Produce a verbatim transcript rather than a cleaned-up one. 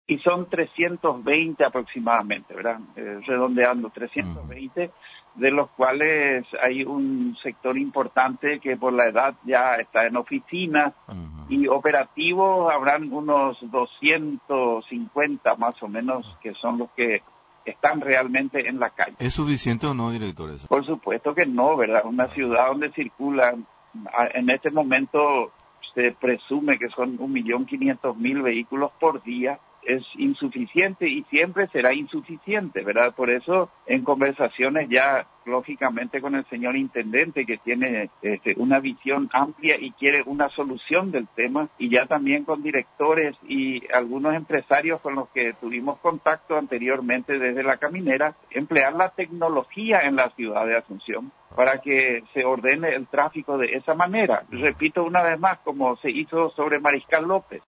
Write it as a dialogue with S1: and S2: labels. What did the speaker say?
S1: y son trescientos veinte aproximadamente, ¿verdad? Eh, redondeando, trescientos veinte, uh-huh. de los cuales hay un sector importante que por la edad ya está en oficinas, uh-huh. y operativos habrán unos doscientos cincuenta más o menos, que son los que están realmente en la calle.
S2: ¿Es suficiente o no, director, eso?
S1: Por supuesto que no, ¿verdad? Una uh-huh. ciudad donde circulan, en este momento se presume que son un millón quinientos mil vehículos por día, es insuficiente y siempre será insuficiente, ¿verdad? Por eso, en conversaciones ya, lógicamente, con el señor intendente, que tiene este, una visión amplia y quiere una solución del tema, y ya también con directores y algunos empresarios con los que tuvimos contacto anteriormente desde la caminera, emplear la tecnología en la ciudad de Asunción para que se ordene el tráfico de esa manera. Repito una vez más, como se hizo sobre Mariscal López.